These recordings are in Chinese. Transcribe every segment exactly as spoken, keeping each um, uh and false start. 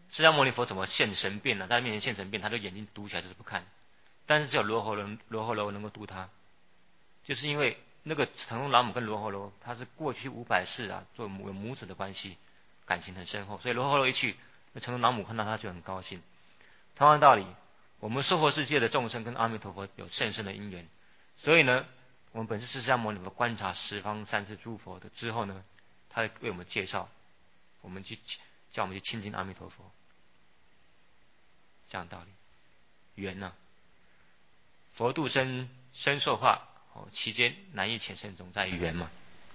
释迦牟尼佛怎么现神变呢？在他面前现神变，他就眼睛堵起来就是不看。但是只有罗睺罗罗睺罗能够度他，就是因为那个成龙老母跟罗睺罗他是过去五百世啊做母有母子的关系，感情很深厚，所以罗睺罗一去，那成龙老母看到他就很高兴。同样道理，我们娑婆世界的众生跟阿弥陀佛有甚深的因缘，所以呢，我们本师释迦牟尼佛观察十方三世诸佛的之后呢，他会为我们介绍，我们去叫我们去亲近阿弥陀佛，这样的道理。缘呢、啊，佛度生生受化，哦，期间难易浅深总在于缘嘛。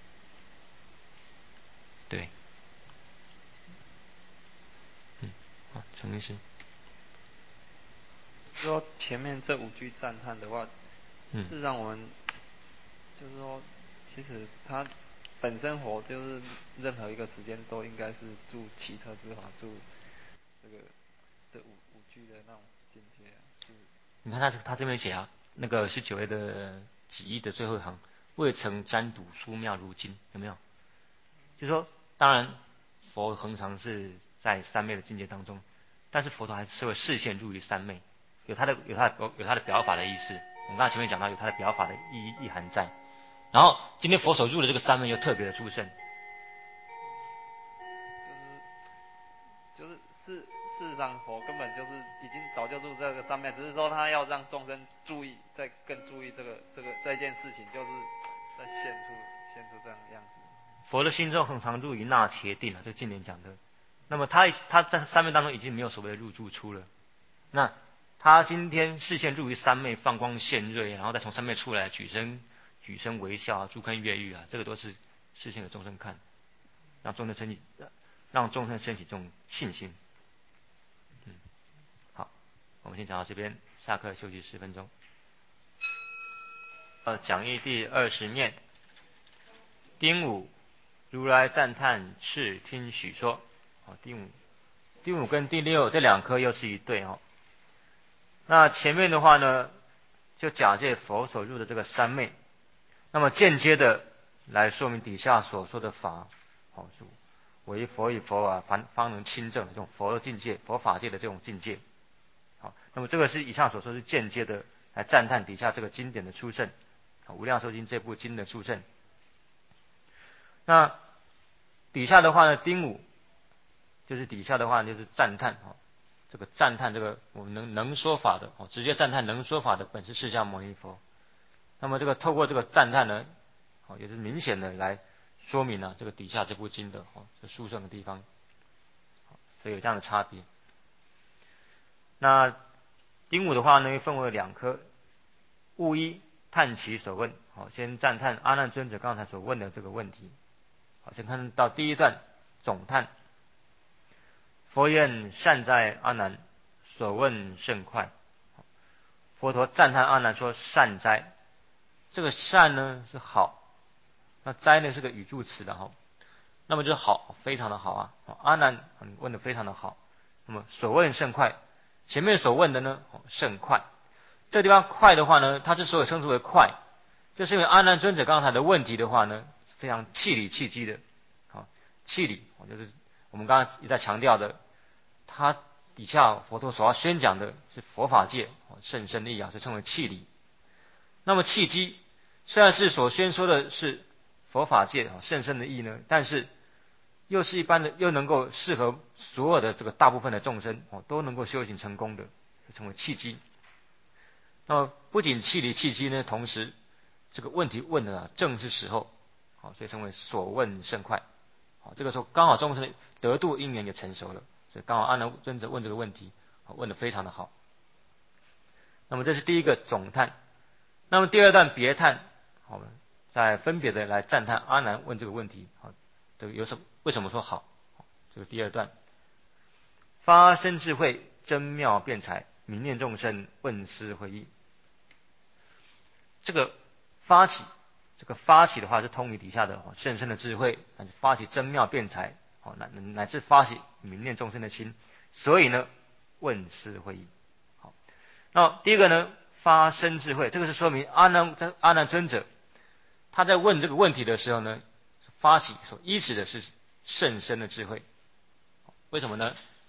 对，嗯，好，陈律师。 说前面这五句赞叹的话， 嗯， 是让我们就是说，其实他本身佛就是任何一个时间都应该是住奇特之法，住这个这五五句的那种境界啊。是， 你看他他这边写啊，那个十九页的几义的最后一行，未曾沾睹殊妙如今，有没有？就是说，当然佛恒常是在三昧的境界当中，但是佛陀还是会视线入于三昧，有他的有他的有他的表法的意思。我们刚才前面讲到有他的表法的意意涵在。然后今天佛所入的这个三昧又特别的殊胜， 就是就是事事实上佛根本就是已经早就入这个三昧，只是说他要让众生注意，再更注意这个这个这件事情，就是在现出现出这样的样子。 佛的心中恒常入于那茄定啊，这经典讲的。那么他他在三昧当中已经没有所谓的入住出了，那他今天视线入于三昧，放光现瑞，然后再从三昧出来，举身举身微笑啊，诸根越狱啊，这个都是视线给众生看，让众生升起，让众生升起这种信心。嗯，好，我们先讲到这边，下课休息十分钟。呃，讲义第二十面，丁午，如来赞叹敕听许说。哦，第五、第五跟第六这两科又是一对哦。那前面的话呢，就假借佛所入的这个三昧，那么间接的来说明底下所说的法，哦，是唯佛与佛啊，方方能亲证这种佛的境界、佛法界的这种境界。好，那么这个是以上所说是间接的来赞叹底下这个经典的殊胜，《无量寿经》这部经的殊胜。那底下的话呢，丁五就是底下的话就是赞叹啊，这个赞叹这个我们能能说法的哦，直接赞叹能说法的本是释迦牟尼佛。那么这个透过这个赞叹呢，哦也是明显的来说明了、啊、这个底下这部经的哦这殊胜的地方，所以有这样的差别。那丁五的话呢，分为两科，物一叹其所问，好，先赞叹阿难尊者刚才所问的这个问题。好，先看到第一段总叹。佛言：善哉阿难，所问甚快。佛陀赞叹阿难说：善哉。这个善呢是好，那哉呢是个语助词的哈，那么就是好，非常的好啊。阿难问的非常的好。那么所问甚快，前面所问的呢甚快。这个地方快的话呢，它之所以称之为快，就是因为阿难尊者刚才的问题的话呢，非常气理气机的。好，气理就是我们刚刚一再强调的。他底下佛陀所要宣讲的是佛法界甚深义啊，就称为气理。那么契机虽然是所宣说的是佛法界甚深的义呢，但是又是一般的，又能够适合所有的这个大部分的众生哦，都能够修行成功的，就称为契机。那么不仅气理契机呢，同时这个问题问的、啊、正是时候，好，所以称为所问甚快。好，这个时候刚好众生得度因缘也成熟了。所以刚好阿难尊者问这个问题，问得非常的好。那么这是第一个总叹。那么第二段别叹，好，再分别的来赞叹阿难问这个问题。好，这个有什么？为什么说好？这个第二段，发生智慧，真妙辩才，明念众生，问思会意。这个发起，这个发起的话是通于底下的甚深的智慧，但是发起真妙辩才。好，乃乃至发起明念众生的心，所以呢，问思会意。好，那第一个呢，发生智慧，这个是说明阿难阿难尊者他在问这个问题的时候呢，发起所依止的是甚深的智慧。为什么呢？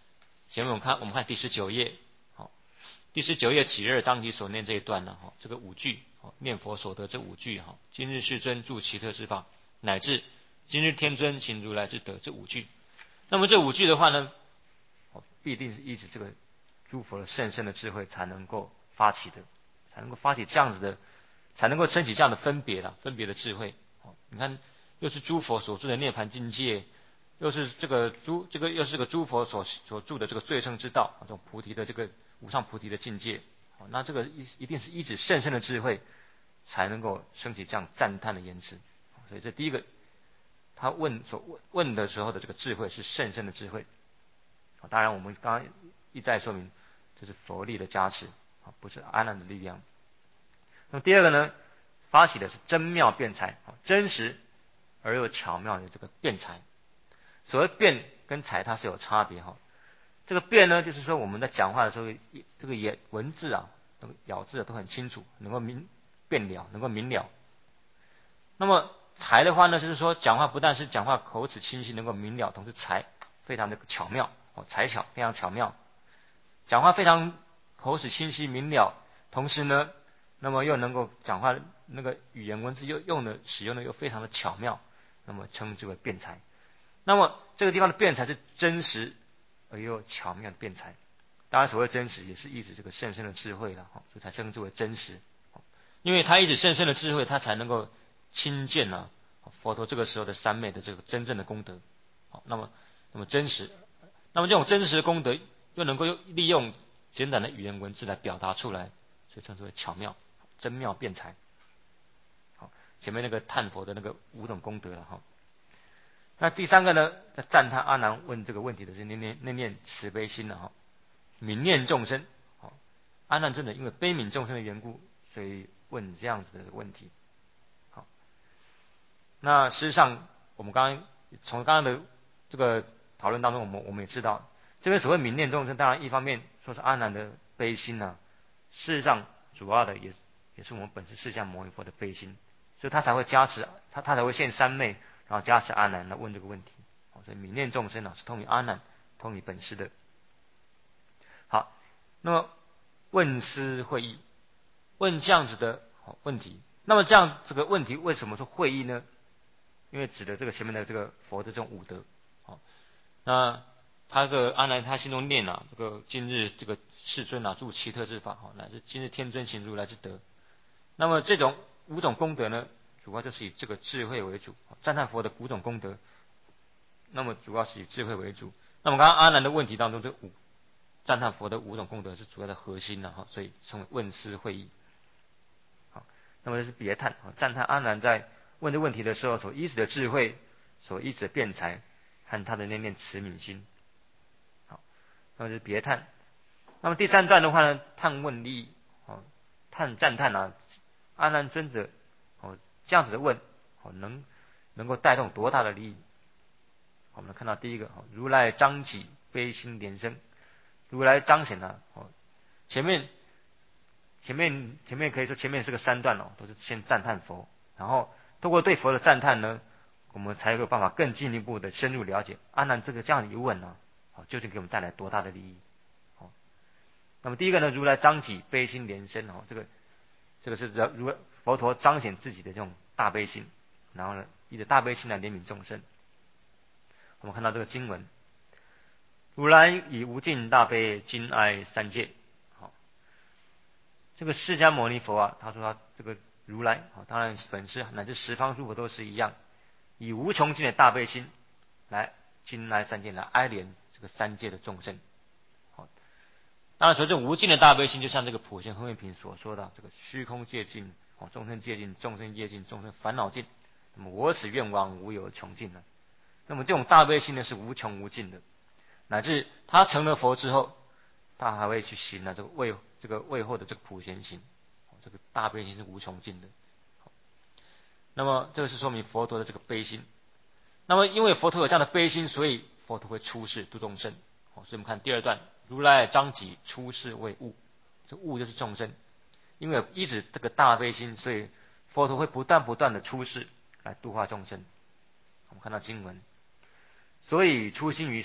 前面我们看我们看第十九页，好，第十九页己日章题所念这一段呢，哈，这个五句，念佛所得这五句，哈，今日世尊住奇特之法，乃至今日天尊行如来之德这五句。那么这五句的话呢，必定是依止这个诸佛的甚深的智慧才能够发起的，才能够发起这样子的，才能够升起这样的分别了，分别的智慧。你看，又是诸佛所住的涅槃境界，又是这个诸这个又是这个诸佛所所住的这个最胜之道，这种菩提的这个无上菩提的境界。那这个一一定是依止甚深的智慧，才能够升起这样赞叹的言辞。所以这第一个，他问所问问的时候的这个智慧是甚深的智慧。当然，我们刚刚一再说明，这是佛力的加持，不是阿难的力量。那么第二个呢，发起的是真妙辩才，真实而又巧妙的这个辩才。所谓辩跟才，它是有差别哈。这个辩呢，就是说我们在讲话的时候，这个也文字啊，那个咬字都很清楚，能够明辨了，能够明了。那么才的话呢，就是说讲话不但是讲话口齿清晰，能够明了，同时才非常的巧妙哦，才巧非常巧妙，讲话非常口齿清晰明了，同时呢，那么又能够讲话那个语言文字又用的使用的又非常的巧妙，那么称之为辩才。那么这个地方的辩才是真实而又巧妙的辩才。当然，所谓真实也是意指这个甚深的智慧了，所以才称之为真实。因为他一直甚深的智慧，他才能够亲见啊佛陀这个时候的三昧的这个真正的功德。好，那么那么真实，那么这种真实的功德又能够利用简短的语言文字来表达出来，所以称之为巧妙、真妙辩才。好，前面那个叹佛的那个五种功德了哈。那第三个呢，在赞叹阿难问这个问题的是念念念念慈悲心了哈，悯念众生。好，阿难尊者因为悲悯众生的缘故，所以问这样子的问题。好，那事实上我们刚刚从刚刚的这个讨论当中，我们我们也知道，这边所谓悯念众生，当然一方面说是阿难的悲心呢、啊，事实上主要的也也是我们本师释迦牟尼佛的悲心，所以他才会加持他他才会现三昧。然后加持阿难来问这个问题，所以悯念众生啊是通于阿难，通于本师的。好，那么问思会意，问这样子的问题，那么这样这个问题为什么说会意呢？因为指的这个前面的这个佛的这种五德。好，那他这个阿难他心中念啊，这个今日这个世尊啊住奇特之法，好，乃至今日天尊行如来之德。那么这种五种功德呢？主要就是以这个智慧为主，赞叹佛的五种功德，那么主要是以智慧为主。那么刚刚阿难的问题当中，这五赞叹佛的五种功德是主要的核心了哈，所以称为问思会意。好，那么这是别叹，赞叹阿难在问这问题的时候所依止的智慧，所依止的辩才和他的念念慈悯心。好，那么这是别叹。那么第三段的话呢，叹问利益，哦，叹赞叹啊，阿难尊者哦。这样子的问，能能够带动多大的利益？我们看到第一个，如来彰己悲心连生，如来彰显了，前面前面前面可以说前面是个三段哦，都是先赞叹佛，然后通过对佛的赞叹呢，我们才有办法更进一步的深入了解阿难这个这样的一问呢，究竟给我们带来多大的利益？那么第一个呢，如来彰己悲心连生，这个这个是如佛陀彰显自己的这种大悲心，然后呢，以大悲心来怜悯众生。我们看到这个经文，如来以无尽大悲敬爱三界。好，这个释迦牟尼佛啊，他说他这个如来，当然本师乃至十方诸佛都是一样，以无穷尽的大悲心来敬爱三界，来哀怜这个三界的众生。当然，所以这无尽的大悲心，就像这个普贤恒愿品所说的，这个虚空界尽，哦，众生界尽，众生业尽，众生烦恼尽，那么我此愿望无有穷尽了。那么这种大悲心呢，是无穷无尽的，乃至他成了佛之后，他还会去行了这个为这个为后的这个普贤行，这个大悲心是无穷尽的。那么这个是说明佛陀的这个悲心。那么因为佛陀有这样的悲心，所以佛陀会出世度众生。所以我们看第二段。如来彰己出世为物，这物就是众生。因为依止这个大悲心，所以佛陀会不断不断的出世来度化众生。我们看到经文，所以初心于世，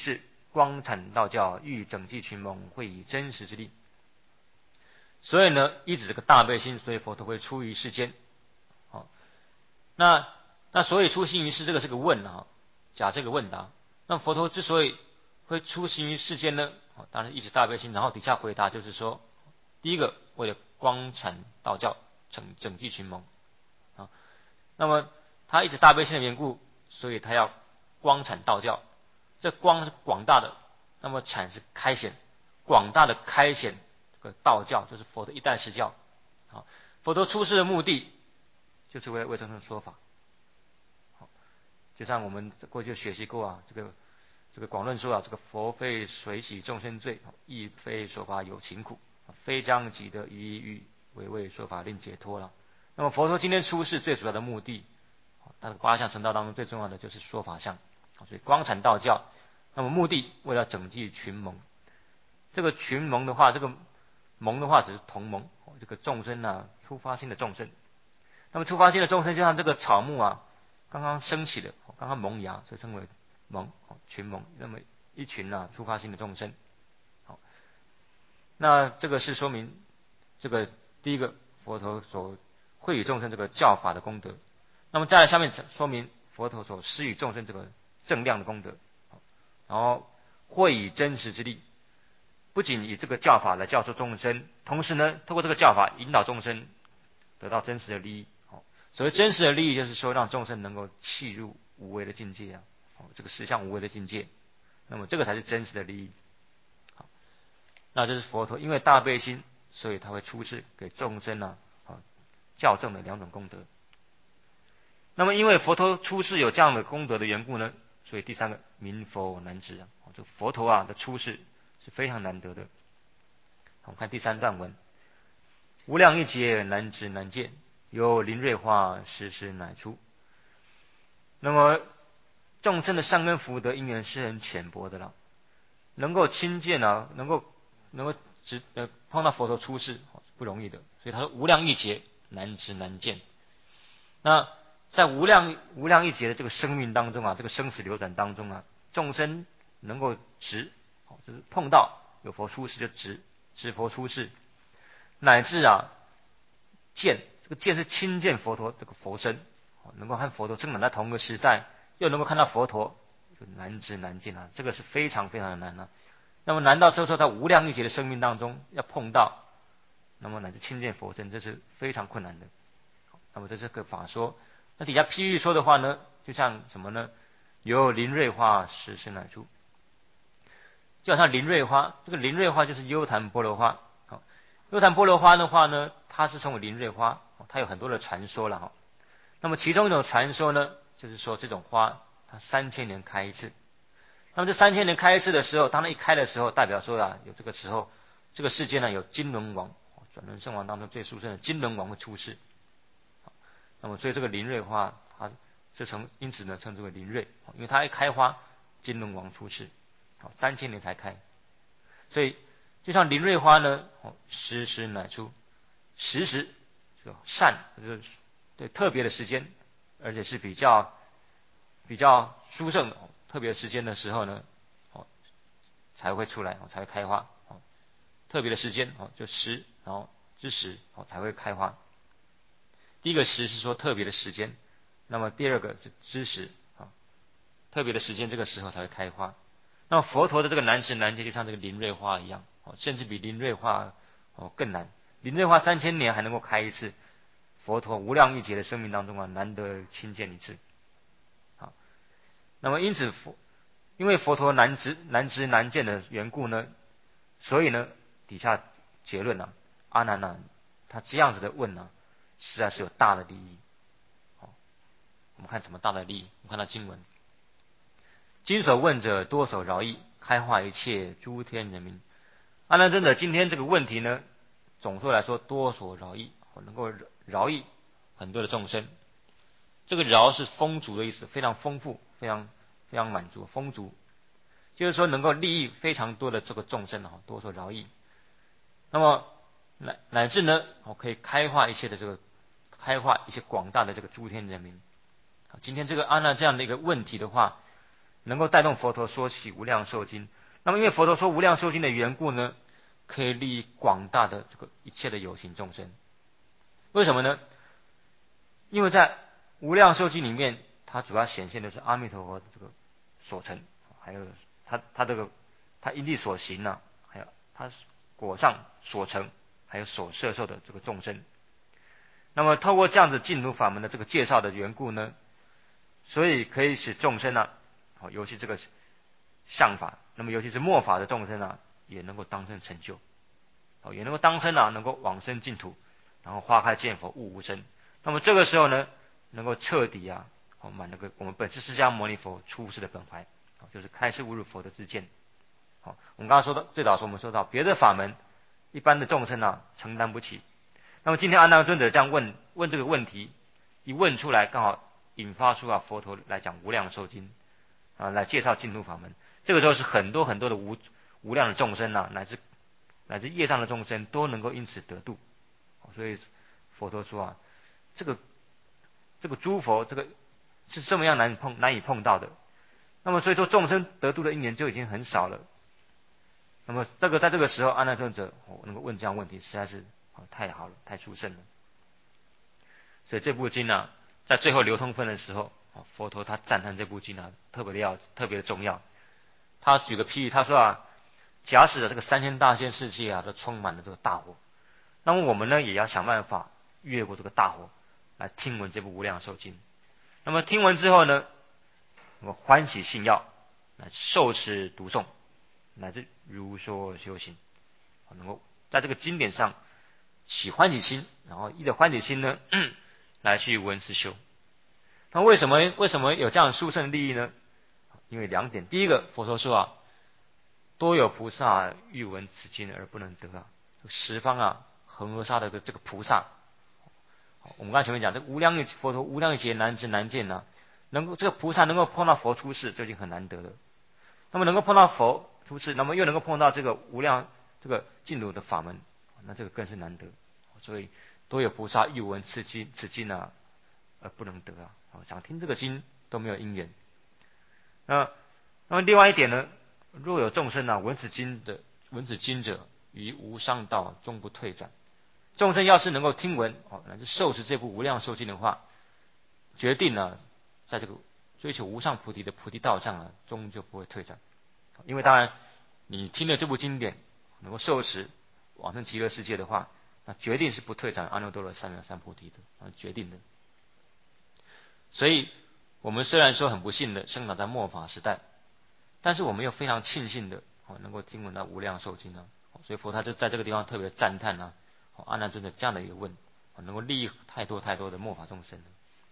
光阐道教，欲整济群蒙，会以真实之力。所以呢，依止这个大悲心，所以佛陀会出于世间。好，那那所以出行于世，这个是个问啊，假这个问答。那佛陀之所以会出行于世间呢，当然依止大悲心，然后底下回答就是说，第一个为了光阐道教，整整济群蒙啊。那么他一直大悲心的缘故，所以他要光阐道教。这光是广大的，那么阐是开显，广大的开显这个道教，就是佛的一代实教。好，佛陀出世的目的就是为了为众生说法。好，就像我们过去学习过啊，这个这个广论说啊，这个佛非水洗众生罪，亦非说法有情苦，非将己得于欲，为为说法令解脱了。那么佛陀今天出世最主要的目的，他的八相成道当中最重要的就是说法相。所以光阐道教，那么目的为了整济群蒙。这个群蒙的话，这个蒙的话只是同蒙，这个众生啊，出发心的众生。那么出发心的众生，就像这个草木啊，刚刚升起的，刚刚萌芽，所以称为蒙群蒙。那么一群啊，出发心的众生。好，那这个是说明这个第一个佛陀所惠与众生这个教法的功德。那么再来下面说明佛陀所施与众生这个正量的功德，然后会以真实之力，不仅以这个教法来教授众生，同时呢，透过这个教法引导众生得到真实的利益。所谓真实的利益，就是说让众生能够契入无为的境界啊，这个实相无为的境界，那么这个才是真实的利益。好，那这是佛陀因为大悲心，所以他会出世给众生啊，教正的两种功德。那么因为佛陀出世有这样的功德的缘故呢，所以第三个名佛难值啊，这佛陀啊的出世是非常难得的。我们看第三段文，无量一劫难值难见，有灵瑞花时时乃出。那么众生的善根福德因缘是很浅薄的了，能够亲见啊，能够能够直呃碰到佛陀出世是不容易的，所以他说无量一劫难值难见。那在无量无量一劫的这个生命当中啊，这个生死流转当中啊，众生能够直，就是碰到有佛出世就直直佛出世，乃至啊见，这个见是亲见佛陀这个佛身，能够和佛陀生长在同个时代，又能够看到佛陀，就难值难见啊，这个是非常非常的难啊。那么难道就是说在无量一劫的生命当中要碰到，那么乃至亲见佛身，这是非常困难的。那么这是个法说。那底下譬喻说的话呢，就像什么呢？有灵瑞花时时乃出，就好像灵瑞花，这个灵瑞花就是优昙波罗花。好，优昙波罗花的话呢，它是称为灵瑞花，它有很多的传说了哈。那么其中一种传说呢，就是说这种花它三千年开一次。那么这三千年开一次的时候，当它一开的时候，代表说啊，有这个时候这个世界呢有金轮王，转轮圣王当中最殊胜的金轮王会出世。那么所以这个灵瑞花，它是称因此呢称之为灵瑞，因为它一开花，金轮王出世，好三千年才开，所以就像灵瑞花呢，时时乃出，时时就善就是对特别的时间，而且是比较比较殊胜的特别的时间的时候呢，哦才会出来，才会开花，哦特别的时间哦就时，然后之时哦才会开花。第一个时是说特别的时间，那么第二个是知识啊，特别的时间这个时候才会开花。那么佛陀的这个难值难见，就像这个灵瑞花一样，甚至比灵瑞花哦更难。灵瑞花三千年还能够开一次，佛陀无量一劫的生命当中啊，难得亲见一次。好，那么因此佛因为佛陀难值难值难见的缘故呢，所以呢底下结论啊，阿难啊，他这样子的问啊。实在是有大的利益。好，我们看什么大的利益？我们看到经文，经所问者多所饶益，开化一切诸天人民。阿难尊者今天这个问题呢，总说来说多所饶益，能够饶益很多的众生。这个饶是丰足的意思，非常丰富，非常非常满足，丰足，就是说能够利益非常多的这个众生啊，多所饶益。那么乃乃至呢，我可以开化一切的这个。开化一些广大的这个诸天人民。今天这个阿难这样的一个问题的话，能够带动佛陀说起无量寿经， 那么因为佛陀说无量寿经的缘故呢，可以利益广大的这个一切的有情众生。为什么呢？因为在无量寿经里面，它主要显现的是阿弥陀佛的这个所成，还有他他这个他因地所行呢、啊，还有他果上所成，还有所摄受的这个众生。那么透过这样子净土法门的这个介绍的缘故呢，所以可以使众生呢、啊，尤其这个相法，那么尤其是末法的众生啊，也能够当生成就，也能够当生啊，能够往生净土，然后花开见佛悟无生。那么这个时候呢，能够彻底啊，满那个我们本师释迦牟尼佛出世的本怀，就是开示悟入佛的知见。好，我们刚刚说到，最早说我们说到别的法门，一般的众生啊承担不起。那么今天阿难尊者这样问问这个问题，一问出来，刚好引发出啊佛陀来讲无量寿经啊，来介绍净土法门。这个时候是很多很多的无无量的众生啊，乃至乃至业障的众生都能够因此得度。所以佛陀说啊，这个这个诸佛这个是这么样难以碰难以碰到的。那么所以说众生得度的因缘就已经很少了。那么这个在这个时候，阿难尊者能够问这样问题，实在是太好了，太殊胜了。所以这部经呢，在最后流通分的时候，佛陀他赞叹这部经啊，特别的要特别的重要。他举个譬喻，他说啊，假使的这个三千大千世界啊，都充满了这个大火，那么我们呢，也要想办法越过这个大火，来听闻这部无量寿经。那么听闻之后呢，我欢喜信要，来受持读诵，乃至如说修行，能够在这个经典上起欢喜心，然后依着欢喜心呢，来去闻思修。那为什么为什么有这样殊胜的利益呢？因为两点，第一个，佛陀说啊，多有菩萨欲闻此经而不能得啊，十方啊恒河沙的这个菩萨，我们刚才前面讲，这无量佛陀无量劫难知难见啊，能够这个菩萨能够碰到佛出世，就已经很难得了。那么能够碰到佛出世，那么又能够碰到这个无量这个净土的法门，那这个更是难得。所以多有菩萨欲闻此经此经啊而不能得啊，想听这个经都没有因缘。那那么另外一点呢，若有众生啊闻此经的闻此经者，于无上道终不退转。众生要是能够听闻哦，乃至受持这部无量寿经的话，决定呢，在这个追求无上菩提的菩提道上啊，终究不会退转。因为当然，你听了这部经典，能够受持往生极乐世界的话，那决定是不退转阿耨多罗三藐三菩提的，啊，决定的。所以，我们虽然说很不幸的生长在末法时代，但是我们又非常庆幸的哦，能够听闻到无量寿经啊，所以佛他就在这个地方特别赞叹啊，阿难尊者这样的一个问，能够利益太多太多的末法众生。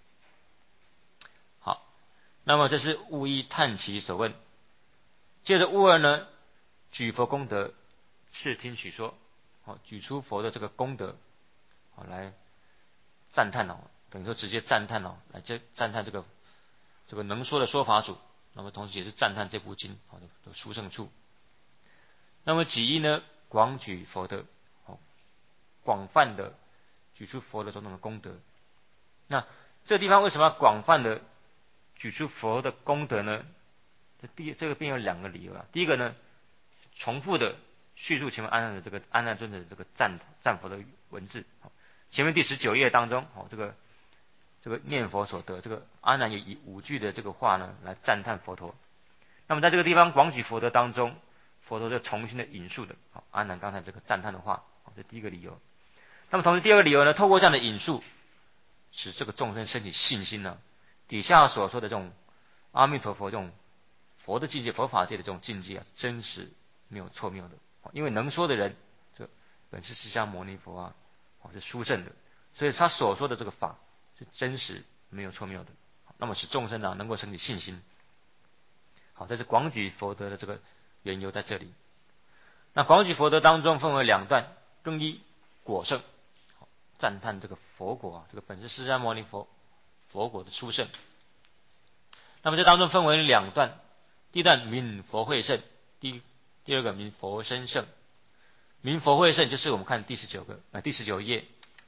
好，那么这是悟一叹其所问，接着悟二呢，举佛功德，视听取说，哦，举出佛的这个功德，哦，来赞叹哦，等于说直接赞叹哦，来这赞叹这个这个能说的说法主，那么同时也是赞叹这部经哦的殊胜处。那么己一呢，广举佛的哦，广泛的举出佛的种种的功德。那这个地方为什么要广泛的举出佛的功德呢？这第这个便有两个理由啊。第一个呢，重复的叙述前面阿难的这个阿难尊者的这个赞赞佛的文字。前面第十九页当中，哦，这个这个念佛所得，这个阿难也以五句的这个话呢来赞叹佛陀。那么在这个地方广举佛德当中，佛陀就重新的引述的好阿难刚才这个赞叹的话，这第一个理由。那么同时第二个理由呢，透过这样的引述，使这个众生升起信心呢，底下所说的这种阿弥陀佛这种佛的境界、佛法界的这种境界啊，真实没有错谬的。因为能说的人，这本是释迦牟尼佛啊，是殊胜的，所以他所说的这个法是真实没有错谬的。那么使众生啊能够升起信心。好，这是广举佛德的这个缘由在这里。那广举佛德当中分为两段，更一果圣，赞叹这个佛果啊，这个本是释迦牟尼佛佛果的殊胜。那么这当中分为两段，第一段名佛慧圣，第第二个名佛身圣。名佛慧圣就是我们看第十九个呃第十九页，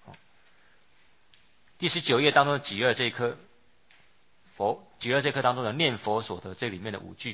第十九页当中的己二这一颗佛，己二这一颗当中的念佛所得这里面的五句，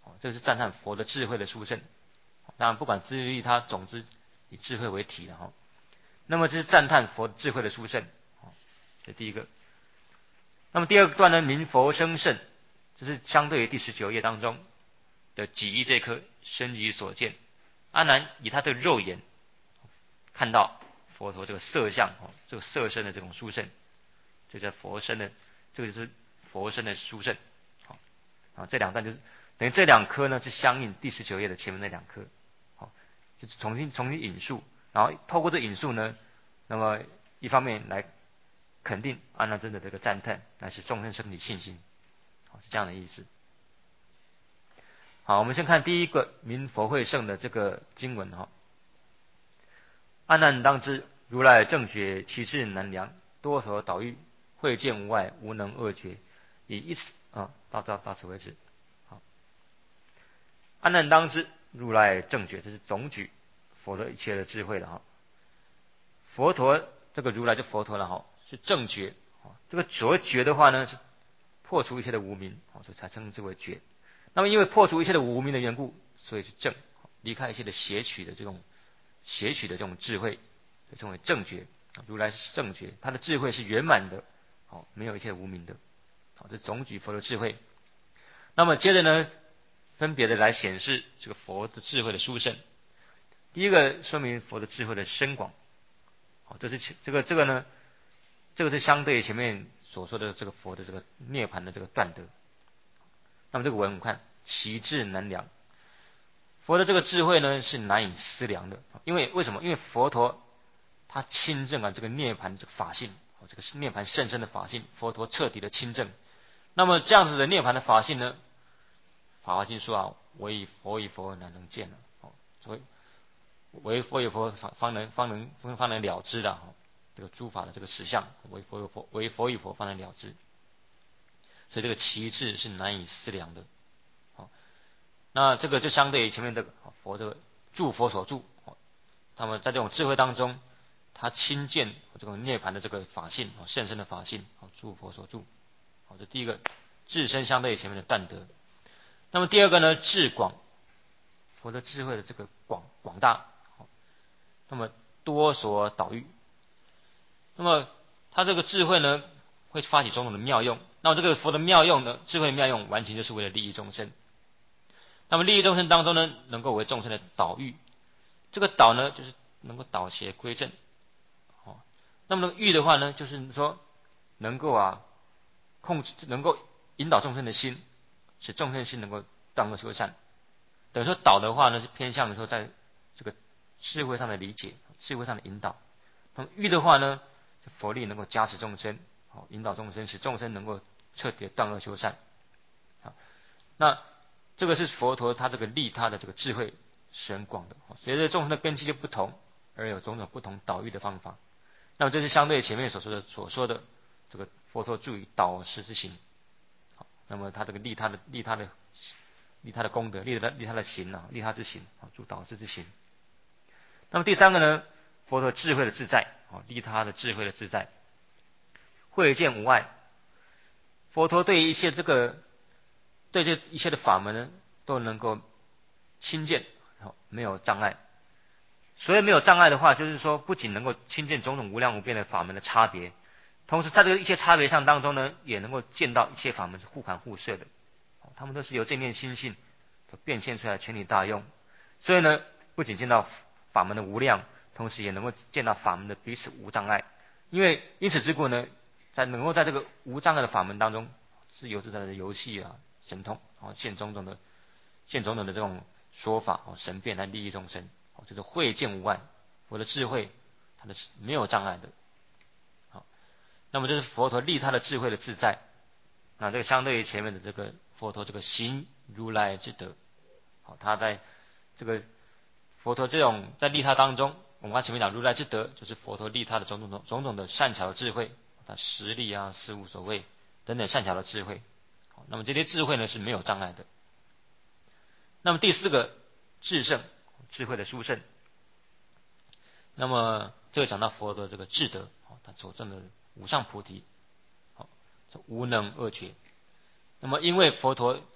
哦，这是赞叹佛的智慧的殊胜。当然，不管自利他，总之以智慧为体了哈。那么这是赞叹佛智慧的殊胜，哦，这第一个。那么第二个段呢，明佛生胜，这是相对于第十九页当中的己一这颗身己所见。阿难以他的肉眼看到佛陀这个色相，哦，这个色身的这种殊胜，这叫佛身的，这个就是佛身的殊胜。好，啊，这两段就是等于这两颗呢是相应第十九页的前面那两颗，好，就是重新重新引述，然后透过这引述呢，那么一方面来肯定阿难尊的这个赞叹，来使众生升起信心，好，是这样的意思。好，我们先看第一个明佛慧胜的这个经文哈。阿难当知，如来正觉其智难量，多所导欲，慧见无碍，无能恶绝，以一此啊，到到到此为止。好，阿难当知，如来正觉，这是总举佛的一切的智慧了哈。佛陀这个如来就佛陀了哈，是正觉。这个所谓觉的话呢，是破除一切的无明，所以才称之为觉。那么因为破除一切的无明的缘故，所以是正，离开一切的邪取的这种邪取的这种智慧，就称为正觉。如来是正觉，他的智慧是圆满的，好，没有一切无明的，好，这总举佛的智慧。那么接着呢，分别的来显示这个佛的智慧的殊胜。第一个说明佛的智慧的深广，好，这是这个这个呢，这个是相对前面所说的这个佛的这个涅槃的这个断得。那么这个文我们看其智难量，佛的这个智慧呢是难以思量的，因为为什么？因为佛陀他亲证啊这个涅槃这个法性，这个是涅槃甚深的法性，佛陀彻底的亲证。那么这样子的涅槃的法性呢，法华经说啊，唯以佛以佛难能见了，所以唯佛以佛方能方能方能了知的，这个诸法的这个实相，唯佛有佛唯佛以佛方能了知。所以这个其智是难以思量的，好，那这个就相对于前面这个佛这个助佛所助，那么在这种智慧当中，他亲见这种涅槃的这个法性，甚深的法性，助佛所助，好，这第一个智深相对于前面的断得。那么第二个呢，智广，佛的智慧的这个广广大，那么多所导欲，那么他这个智慧呢会发起种种的妙用。那么这个佛的妙用呢，智慧妙用完全就是为了利益众生。那么利益众生当中呢，能够为众生的导欲，这个导呢就是能够导邪归正，哦，那么欲的话呢，就是说能够啊控制，能够引导众生的心，使众生的心能够断恶修善。等于说导的话呢，是偏向于说在这个智慧上的理解，智慧上的引导。那么欲的话呢，佛力能够加持众生，好，引导众生，使众生能够彻底的断恶修善。好，那这个是佛陀他这个利他的这个智慧是很广的，随着众生的根基的不同，而有种种不同导欲的方法。那么这是相对前面所说的所说的这个佛陀助于导师之行。好，那么他这个利他的利他的利他的功德，利他利他的行啊，利他之行啊，助导师之行。那么第三个呢，佛陀智慧的自在，啊，利他的智慧的自在。慧见无碍，佛陀对一切这个对这一切的法门呢，都能够亲见，没有障碍。所以没有障碍的话，就是说不仅能够亲见种种无量无边的法门的差别，同时在这个一切差别上当中呢，也能够见到一切法门是互含互摄的，他们都是由这念心性所变现出来全体大用。所以呢，不仅见到法门的无量，同时也能够见到法门的彼此无障碍。因为因此之故呢，在能够在这个无障碍的法门当中，是由自在的游戏啊、神通啊、现种种的、现种种的这种说法哦、神变来利益众生哦，这是慧见无碍，佛的智慧它的没有障碍的。好，那么这是佛陀利他的智慧的自在。那这个相对于前面的这个佛陀这个行如来之德，好，他在这个佛陀这种在利他当中，我们刚前面讲如来之德，就是佛陀利他的种种的种种的善巧的智慧，他实力啊、事无所谓等等善巧的智慧。好，那么这些智慧呢是没有障碍的。那么第四个智胜，智慧的殊胜。那么这个讲到佛的这个智德，他所证的无上菩提，好，无能恶绝。那么因为佛陀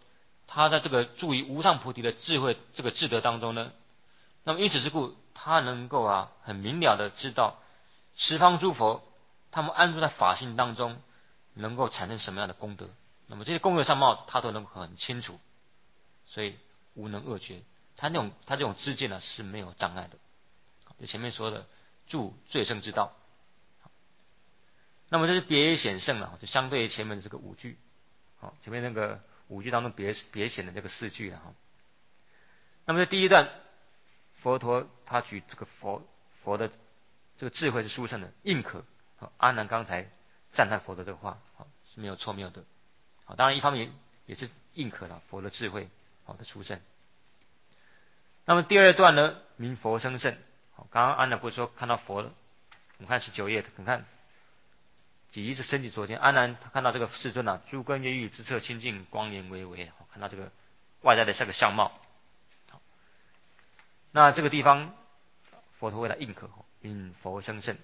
他在这个住于无上菩提的智慧这个智德当中呢，那么因此之故，他能够啊很明了的知道十方诸佛他们安住在法性当中能够产生什么样的功德，那么这些功德相貌他都能够很清楚，所以无能恶觉，他那种他这种知见呢是没有障碍的。就前面说的住最胜之道。那么这是别显圣了，就相对于前面的这个五句，好，前面那个五句当中别别显的这个四句了哈。那么在第一段，佛陀他举这个佛佛的这个智慧是殊胜的，应可。阿难刚才赞叹佛的这个话，好是没有错谬的。好，当然一方面也是应可了佛的智慧，好的殊胜。那么第二段呢，名佛生胜。好，刚刚阿难不是说看到佛了？我们看十九页，你看。几亿是身体昨天，阿难他看到这个世尊啊，诸根越狱，之色清净，光颜巍巍，看到这个外在的这个相貌。好，那这个地方佛陀为他应可，因佛生胜。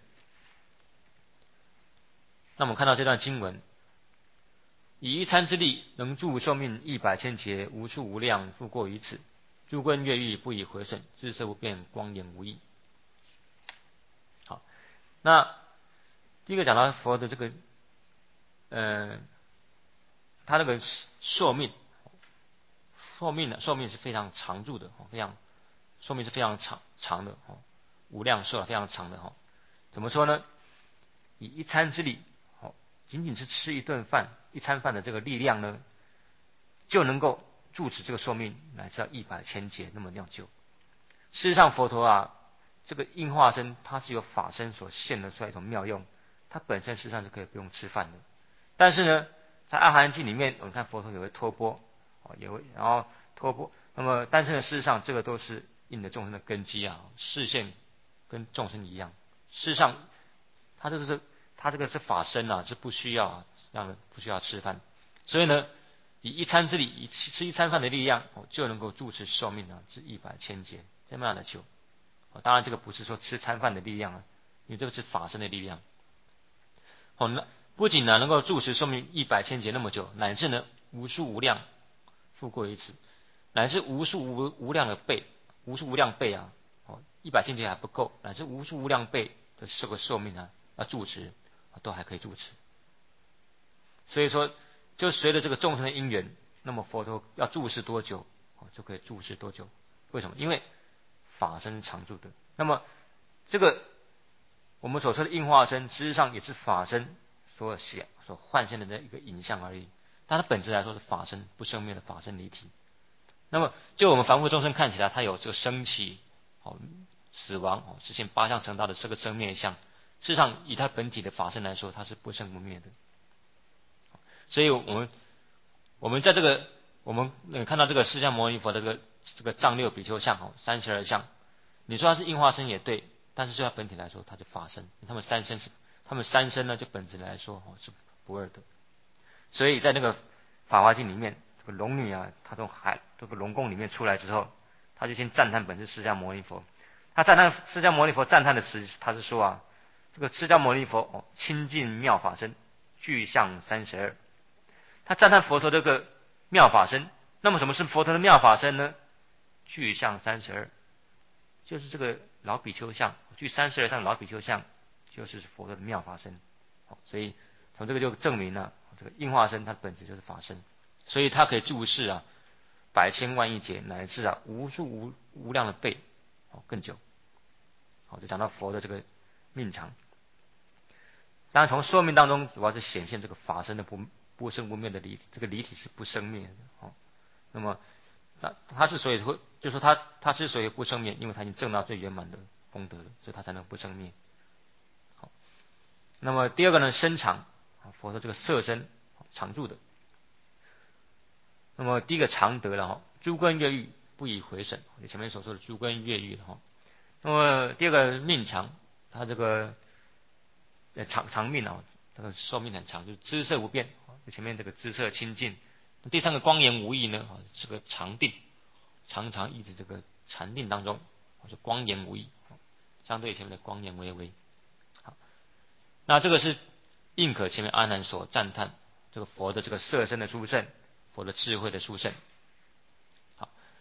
那我们看到这段经文，以一餐之力，能助寿命一百千劫，无数无量，复过于此。诸根越狱，不以回损，智色不变，光颜无异。好，那第一个讲到佛的这个，呃，他那个寿命，寿命呢，寿命是非常长住的，非常寿命是非常长长的，无量寿非常长的哈。怎么说呢？以一餐之力，好，仅仅是吃一顿饭，一餐饭的这个力量呢，就能够住持这个寿命乃至到一百千劫那么样久。事实上，佛陀啊，这个应化身，它是由法身所现的出来一种妙用。它本身实际上是可以不用吃饭的，但是呢，在阿含经里面，我们看佛陀也会托钵，哦，也会然后托钵。那么，但是呢，事实上这个都是应的众生的根基啊，视线跟众生一样。事实上，他这个是他这个是法身啊，是不需要让人不需要吃饭。所以呢，以一餐之力，以吃一餐饭的力量，哦，就能够住持寿命啊，至一百千劫这么样的久。哦，当然这个不是说吃餐饭的力量啊，因为这个是法身的力量。哦，那不仅呢能够住持寿命一百千劫那么久，乃至呢无数无量，复过于此，乃至无数无无量的倍，无数无量倍啊！哦，一百千劫还不够，乃至无数无量倍的这个寿命啊，要住持，都还可以住持。所以说，就随着这个众生的因缘，那么佛陀要住持多久，哦就可以住持多久。为什么？因为法身是常住的。那么这个。我们所说的应化身，实际上也是法身所显、所幻现的这一个影像而已。但它本质来说是法身不生灭的法身离体。那么，就我们凡夫众生看起来，它有这个生起、哦死亡、哦实现八相成道的这个生灭相。事实上，以它本体的法身来说，它是不生不灭的。所以我们我们在这个我们看到这个释迦牟尼佛的这个这个藏六比丘相、哦三十二相，你说它是应化身也对。但是就它本体来说，它就法身。他们三身是，他们三身呢，就本质来说哦是不二的。所以在那个《法华经》里面，这个龙女啊，她从海这个龙宫里面出来之后，她就先赞叹本师释迦牟尼佛。她赞叹释迦牟尼佛赞叹的词，她是说啊，这个释迦牟尼佛哦清净妙法身，具相三十二。她赞叹佛陀这个妙法身。那么什么是佛陀的妙法身呢？具相三十二，就是这个。老比丘相，具三十二相老比丘相，就是佛陀的妙法身。所以从这个就证明了，这个应化身它本质就是法身，所以它可以住世啊，百千万亿劫，乃至啊无数无无量的倍，哦更久。好，就讲到佛的这个命长。当然从寿命当中，主要是显现这个法身的不不生不灭的离体，这个离体是不生灭的。哦，那么。那他之所以会，就说他他之所以不生灭，因为他已经证到最圆满的功德了，所以他才能不生灭。好，那么第二个呢，身长，佛说这个色身常住的。那么第一个常德了哈，诸根越狱，不以回损，就前面所说的诸根越狱了哈。那么第二个命长，他这个长长命啊，这个寿命很长，就是姿色不变，就前面这个姿色清净。第三个光颜无异呢，这个常定，常常一直这个禅定当中，就光颜无异，相对前面的光颜巍巍。好，那这个是应可前面阿难所赞叹这个佛的这个色身的殊胜，佛的智慧的殊胜。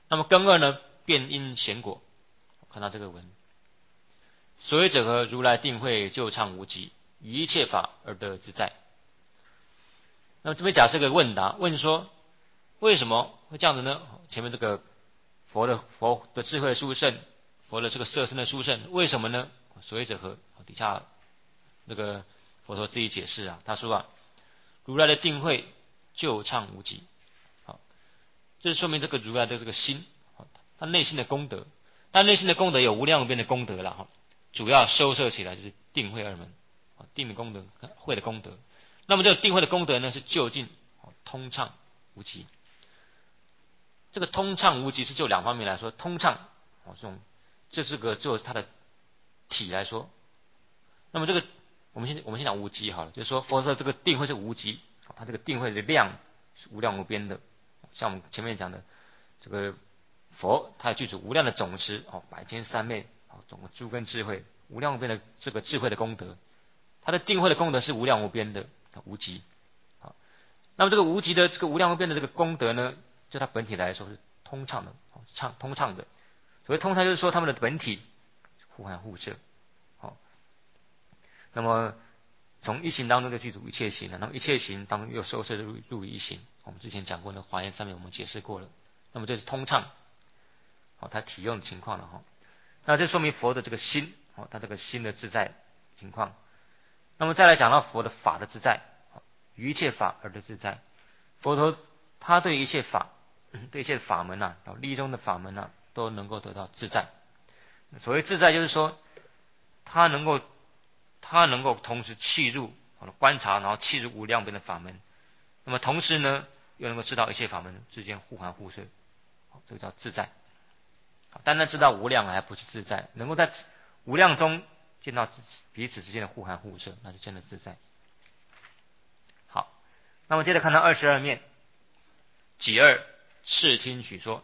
那么庚二呢，便因显果，看到这个文，所谓者何？如来定慧救畅无极，于一切法而得自在。那么这边假设个问答，问说为什么会这样子呢？前面这个佛的佛的智慧殊胜，佛的这个色身的殊胜，为什么呢？所谓者何？底下那个佛陀自己解释啊，他说啊，如来的定慧救畅无极，好，这说明这个如来的这个心，他内心的功德，但内心的功德有无量无边的功德了哈，主要收摄起来就是定慧二门，定的功德、慧的功德。那么这个定慧的功德呢，是究竟通畅无极。这个通畅无极是就两方面来说，通畅哦，这种这是个就它的体来说。那么这个我们先我们先讲无极好了，就是说佛说这个定慧是无极，它这个定慧的量是无量无边的，像我们前面讲的这个佛，它具足无量的总持哦，百千三昧哦，总诸根智慧，无量无边的这个智慧的功德，它的定慧的功德是无量无边的无极。好，那么这个无极的这个无量无边的这个功德呢，就它本体来说是通畅的，畅通畅的。所谓通畅，就是说它们的本体互含互摄。好，那么从一行当中就具足一切行了，那么一切行当中又收摄入入于一行。我们之前讲过的华严上面我们解释过了。那么这是通畅，好，它体用的情况了哈。那这说明佛的这个心，哦，它这个心的自在情况。那么再来讲到佛的法的自在，于一切法而得自在。佛陀他对一切法，对一切法门呐、啊，利中的法门呐、啊，都能够得到自在。所谓自在，就是说他能够他能够同时契入观察，然后契入无量边的法门。那么同时呢，又能够知道一切法门之间互含互摄，这个叫自在。单单知道无量还不是自在，能够在无量中见到彼此之间的互含互摄，那是真的自在。好，那么接着看到二十二面，己二视听许说。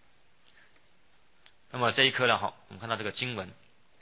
那么这一科呢，哈，我们看到这个经文，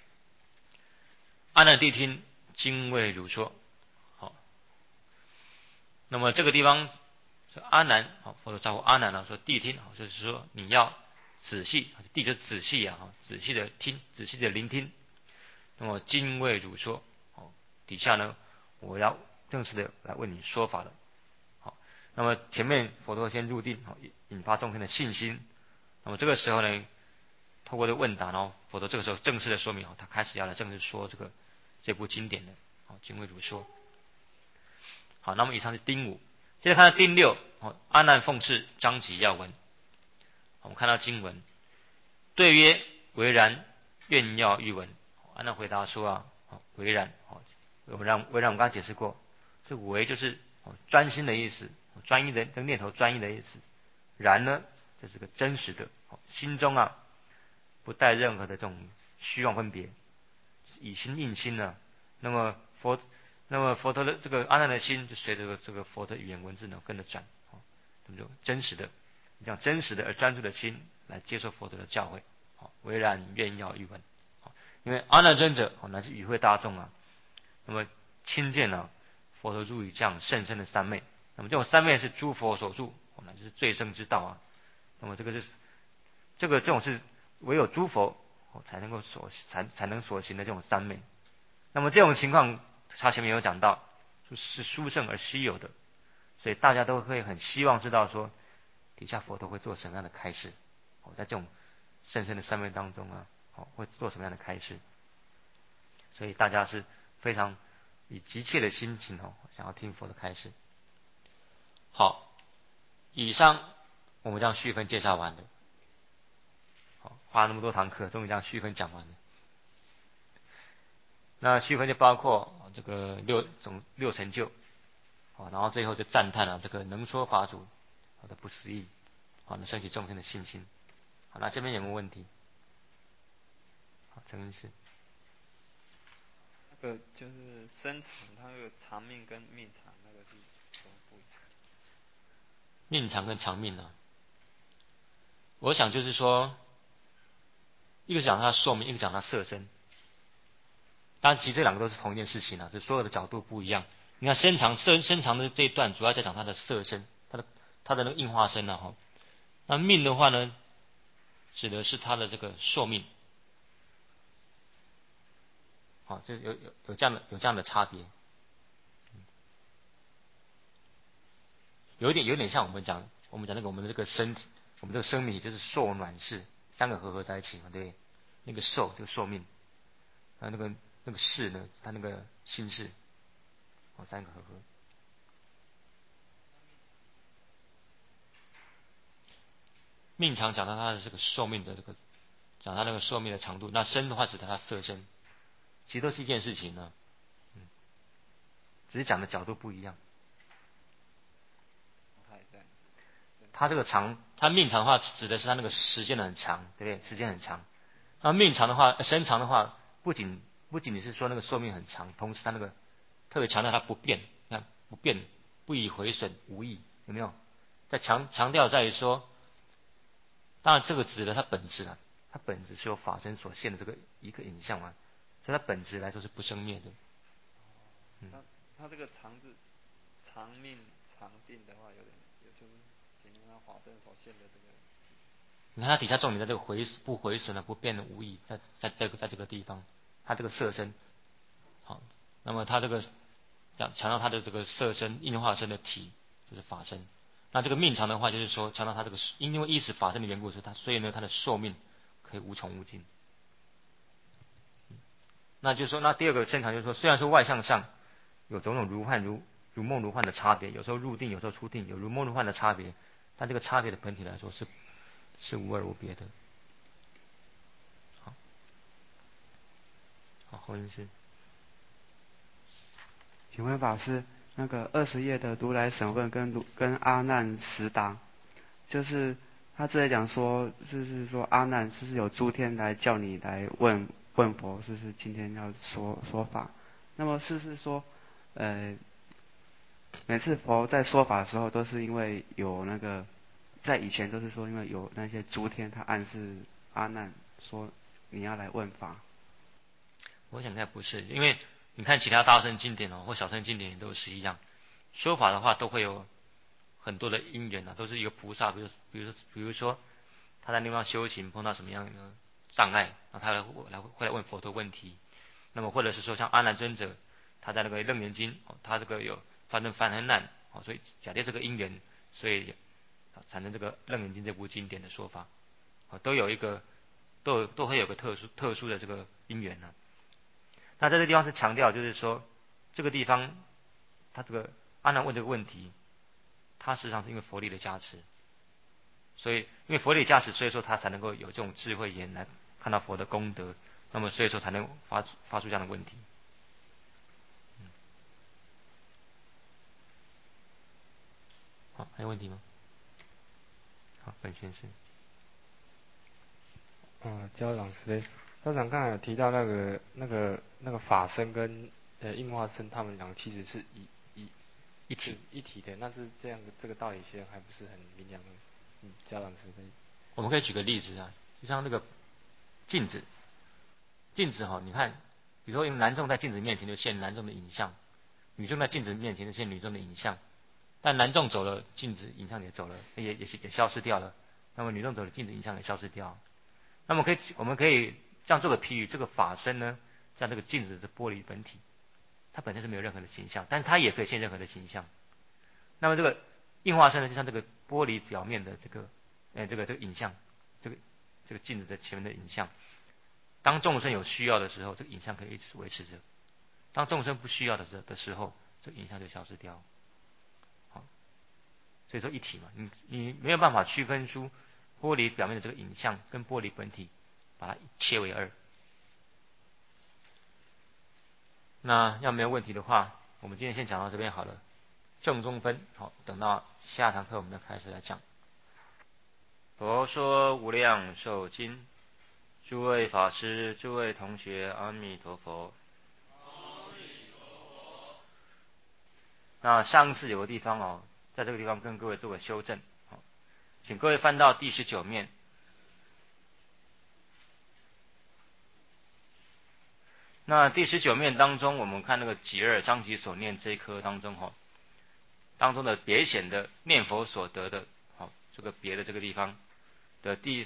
阿难谛听，经为如说。好，那么这个地方阿难，好，佛陀招呼阿难呢，说谛听，就是说你要仔细，谛就仔细啊，仔细的听，仔细的聆听。那么经为如说，好，底下呢，我要正式的来为你说法了。好，那么前面佛陀先入定，好，引发众生的信心。那么这个时候呢，透过这问答，然后佛陀这个时候正式的说明，他开始要来正式说这个这部经典的，好，经为如说。好，那么以上是丁五，接着看到丁六，阿难奉示章集要闻。我们看到经文，对曰：唯然，愿要欲闻。阿难回答说啊，唯然，唯然，唯然，我们刚刚解释过，这唯就是专心的意思，专一的这个念头专一的意思。然呢，这是个真实的，心中啊不带任何的这种虚妄分别，以心应心呢、啊。那么佛，那么佛陀的这个阿难的心就随着这个佛的语言文字呢跟着转，那么就真实的，这样真实的而专注的心来接受佛陀的教诲，唯然愿要欲闻。因为阿难尊者乃是与会大众啊，那么亲见了、啊、佛陀入于这样甚深的三昧，那么这种三昧是诸佛所著，乃就是最胜之道啊。那么这个是这个这种是唯有诸佛才能够所才才能所行的这种三昧。那么这种情况，他前面有讲到，是殊胜而稀有的，所以大家都会很希望知道说，底下佛陀会做什么样的开示，在这种甚深的三昧当中啊。会做什么样的开示？所以大家是非常以急切的心情哦，想要听佛的开示。好，以上我们这样续分介绍完了。好，花了那么多堂课，终于这样续分讲完了。那续分就包括这个六种六成就，好，然后最后就赞叹了、啊、这个能说法主好的不思议，好，能升起众生的信心。好，那这边有没有问题？好，陈医师。 那个就是生长，它那个长命跟命长那个是什么不一样？ 命长跟长命呢、啊？我想就是说，一个讲它的寿命，一个讲它色身。当然，其实这两个都是同一件事情啊，只是所有的角度不一样。你看身长身身长的这一段，主要在讲它的色身，它的它的那个应化身啊哈。那命的话呢， 指的是他的这个寿命。好，这有有有这样的有这样的差别，有一点有点像我们讲我们讲那个我们的这个身体，我们这个生命就是寿暖世三个合合在一起嘛，对不对？那个寿这个寿命，还有那个那个世呢，它那个心事，哦，三个合合。命长讲到它的这个寿命的这个，讲到那个寿命的长度，那身的话指的它色身，其实都是一件事情呢，嗯，只是讲的角度不一样。它这个长，它命长的话指的是它那个时间很长，对不对？时间很长。那命长的话，身长的话，不仅不仅仅是说那个寿命很长，同时它那个特别强调它不变，你看不变，不以毁损，无益，有没有？在强强调在于说，当然这个指的它本质啊，它本质是由法身所现的这个一个影像嘛，所以它本质来说是不生灭的。 嗯，它它这个长字长命长定的话，有点就是形容它法身所现的这个。 你看它底下重点在这个回不回损的不变的无益，在在这个在这个地方，它这个色身，好，那么它这个讲强调它的这个色身应化身的体就是法身。那这个命长的话，就是说强调它这个因为意识法身的缘故是它，所以呢它的寿命可以无穷无尽。那就是说，那第二个正常就是说，虽然说外向上有种种如幻如如梦如幻的差别，有时候入定，有时候出定，有如梦如幻的差别，但这个差别的本体来说是是无二无别的。好，好，后面是， 请问法师，那个二十页的如来审问跟如跟阿难实答，就是他这里讲说，就是说阿难是不是有诸天来叫你来问问佛，是不是今天要说说法？那么是不是说，呃，每次佛在说法的时候，都是因为有那个，在以前都是说因为有那些诸天他暗示阿难说你要来问法？ 我想应该不是，因为你看其他大乘经典哦，或小乘经典都是一样，说法的话都会有很多的因缘啊，都是一个菩萨，比如比如比如说他在那方修行碰到什么样的障碍，然后他来来会来问佛陀问题。那么或者是说像阿难尊者，他在那个楞严经，他这个有发生烦恨难，所以假借这个因缘，所以产生这个楞严经这部经典的说法，都有一个都有都会有个特殊特殊的这个因缘呢。那在这个地方是强调，就是说这个地方他这个阿难问这个问题，他实际上是因为佛力的加持，所以因为佛力加持，所以说他才能够有这种智慧眼来看到佛的功德，那么所以说才能发发出这样的问题。嗯，好，还有问题吗？好，本宣是。 嗯，教长师，教长刚才有提到那个那个那个法身跟呃应化身，他们两个其实是一一一体一体的，那是这样的，这个道理现在还不是很明了。嗯，教长师可以。 我们可以举个例子啊，就像那个镜子，镜子哈、哦，你看，比如说男众在镜子面前就现男众的影像，女众在镜子面前就现女众的影像，但男众走了，镜子影像也走了，也也也消失掉了，那么女众走了，镜子影像也消失掉。那么可以，我们可以这样做个譬喻，这个法身呢，像这个镜子的玻璃本体，它本身是没有任何的形象，但是它也可以现任何的形象。那么这个应化身呢，就像这个玻璃表面的这个，呃，这个这个影像，这个这个镜子的前面的影像。当众生有需要的时候，这个影像可以一直维持着；当众生不需要的时的时候，这个影像就消失掉。好，所以说一体嘛，你你没有办法区分出玻璃表面的这个影像跟玻璃本体，把它切为二。那要没有问题的话，我们今天先讲到这边好了。正中分，好，等到下堂课我们再开始来讲。佛说无量寿经，诸位法师、诸位同学，阿弥陀佛。阿弥陀佛。那上次有个地方哦，在这个地方跟各位做个修正，好，请各位翻到第十九面。那第十九面当中，我们看那个己二章集所念这一科当中哈，当中的别显的念佛所得的，好，这个别的这个地方的第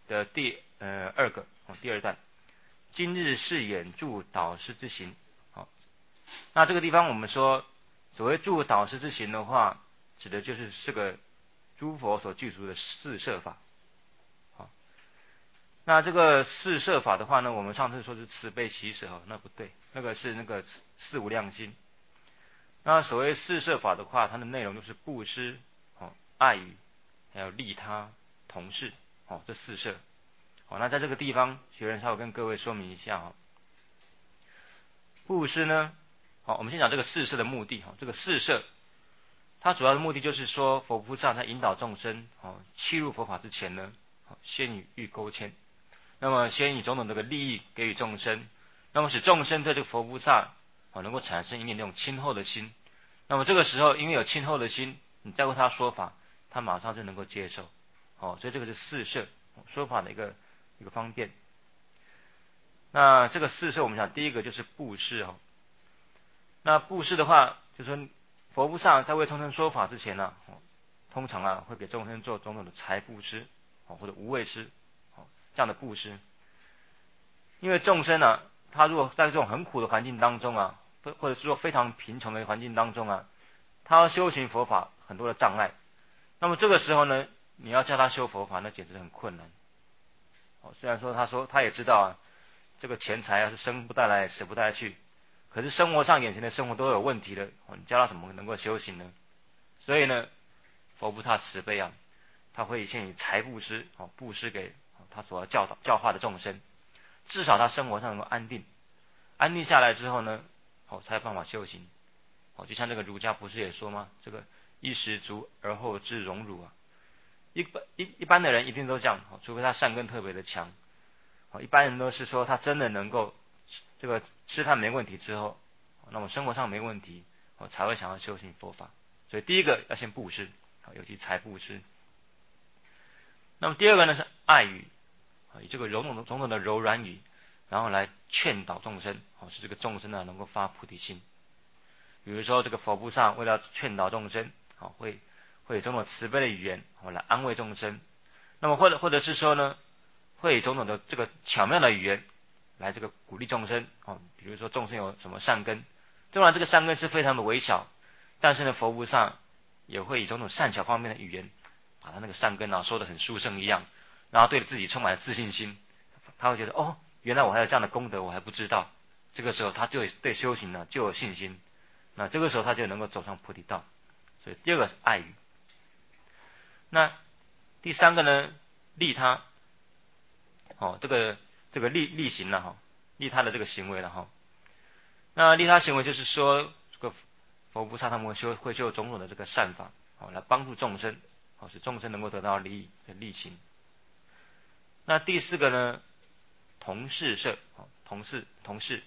的第呃二个哦第二段，今日是演助导师之行。好，那这个地方我们说，所谓助导师之行的话，指的就是这个诸佛所具足的四摄法。好，那这个四摄法的话呢，我们上次说是慈悲喜舍哈，那不对，那个是那个四无量心。那所谓四摄法的话，它的内容就是布施、哦爱语，还有利他、同事，哦这四摄。好，那在这个地方，学人稍微跟各位说明一下哈。布施呢，好，我们先讲这个四摄的目的哈。这个四摄，它主要的目的就是说，佛菩萨在引导众生，哦契入佛法之前呢，先以欲勾牵，那么先以种种这个利益给予众生，那么使众生对这个佛菩萨，哦能够产生一点这种亲厚的心。那么这个时候，因为有亲厚的心，你再为他说法，他马上就能够接受。哦，所以这个是四摄说法的一个一个方便。那这个四摄我们讲第一个就是布施哦。那布施的话，就是说佛菩萨在为众生说法之前呢、啊，通常啊会给众生做种种的财布施，哦或者无畏施，哦这样的布施。因为众生呢，他如果在这种很苦的环境当中啊，或者是说非常贫穷的环境当中啊，他要修行佛法很多的障碍。那么这个时候呢，你要叫他修佛法，那简直很困难。哦，虽然说他说他也知道啊，这个钱财啊是生不带来死不带去，可是生活上眼前的生活都有问题了，哦，你叫他怎么能够修行呢？所以呢，佛菩萨慈悲啊，他会先以财布施，哦布施给他所要教导教化的众生，至少他生活上能够安定，安定下来之后呢，哦才有办法修行。哦，就像这个儒家不是也说吗？这个衣食足而后知荣辱啊。一般一一般的人一定都这样，除非他善根特别的强。一般人都是说他真的能够这个吃饭没问题之后，那么生活上没问题，才会想要修行佛法。所以第一个要先布施，尤其财布施。那么第二个呢是爱语，以这个种种种种的柔软语，然后来劝导众生，使这个众生呢能够发菩提心。比如说这个佛菩萨为了劝导众生，会会有种种慈悲的语言来安慰众生。那么或者或者是说呢，会以种种的这个巧妙的语言来这个鼓励众生。比如说众生有什么善根，纵然这个善根是非常的微小，但是呢佛菩萨也会以种种善巧方面的语言，把他那个善根啊说得很殊胜一样，然后对自己充满了自信心。他会觉得哦，原来我还有这样的功德，我还不知道。这个时候他就对修行呢就有信心，那这个时候他就能够走上菩提道。所以第二个是爱语。那第三个呢，利他。哦，这个这个利利行了哈，利他的这个行为了哈。那利他行为就是说，这个佛菩萨他们会修会修种种的这个善法，好来帮助众生，好使众生能够得到利益的利行。那第四个呢，同事摄，同事同事。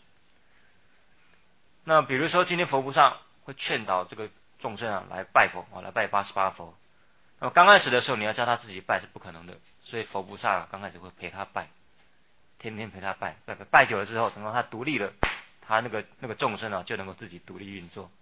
那比如说今天佛菩萨会劝导这个众生啊来拜佛，啊来拜八十八佛。那么刚开始的时候你要叫他自己拜是不可能的，所以佛菩萨刚开始会陪他拜，天天陪他拜，拜拜拜久了之后，等到他独立了，他那个那个众生啊就能够自己独立运作。